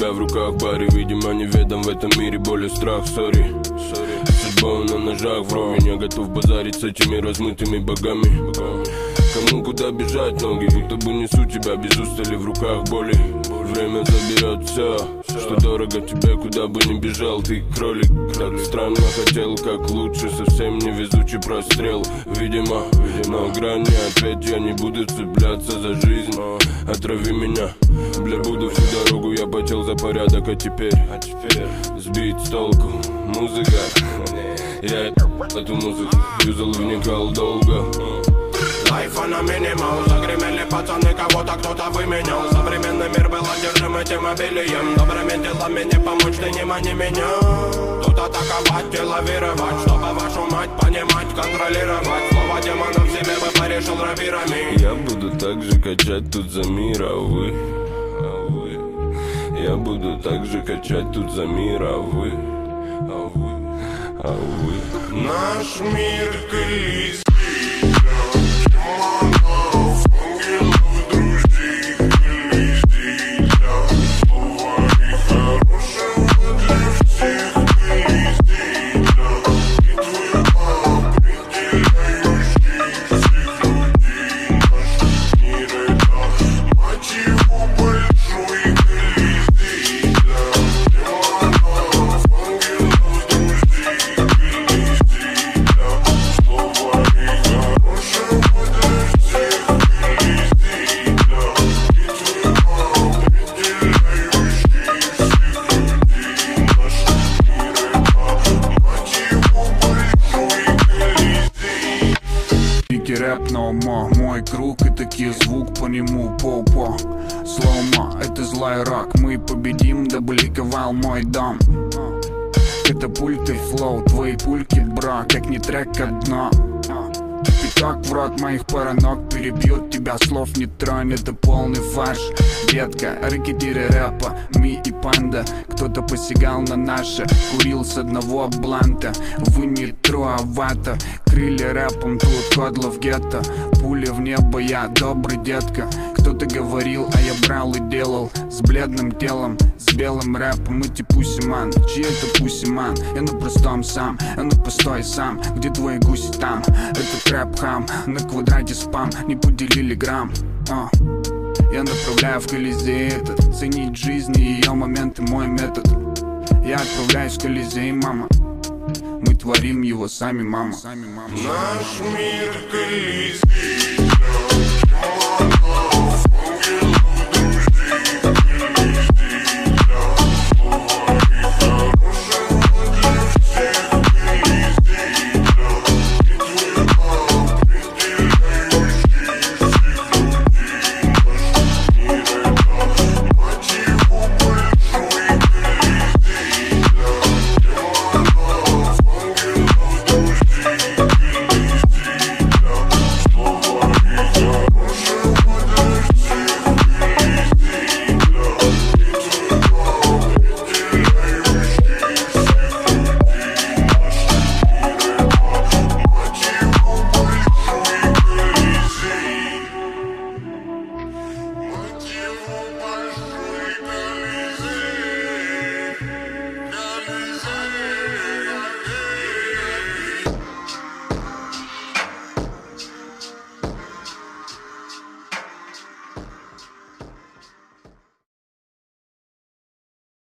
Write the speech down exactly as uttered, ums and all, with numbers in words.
себя в руках баре. Видимо, неведом в этом мире боли, страх, сори. Судьба на ножах, вровень. Я готов базарить с этими размытыми богами. Кому куда бежать ноги, будто бы несу тебя без устали в руках боли. Время заберет все, что дорого тебе, куда бы ни бежал. Ты кролик, так странно хотел, как лучше. Совсем невезучий прострел, видимо. Но грани, ответь, я не буду цепляться за жизнь. Отрави меня, бля, буду всю дорогу. Я потел за порядок, а теперь сбить с толку. Музыка, я эту музыку юзал, вникал долго. Лайфа на минимал, загремели пацаны, кого-то кто-то выменял. Современный мир был одержим этим обилием. Добрыми делами не помочь, ты не мани меня. Тут атаковать и лавировать, чтобы вашу мать понимать, контролировать. Слово демона в себе бы порешил равирами. Я буду так же качать тут за мир, а вы, а вы. Я буду так же качать тут за мир, а вы, а вы, а вы. Наш мир колись. Рэп, но мой круг и такие звук по нему по-по. Слоумо, это злой рок, мы победим, да бликовал мой дом. Катапульты, флоу, твои пульки, бро, как не трек, как дно. Пятак в рот моих паранок перебьют тебя, слов не тронь, это полный фарш. Детка, ракетиры рэпа, ми и панда. Кто-то посягал на наше, курил с одного бланта. Вы не труавато, крыли рэпом, тут кодло в гетто. Пули в небо, я добрый детка. Кто-то говорил, а я брал и делал. С бледным телом, с белым рэпом. Эти пусиман, чьи это пусиман? Я на простом сам, я на постой сам. Где твои гуси там? Это трэп-хам, на квадрате спам. Не поделили грамм, а. Я направляю в Колизей этот. Ценить жизнь и ее моменты, мой метод. Я отправляюсь в Колизей, мама. Мы творим его сами, мама. Наш мир Колизей.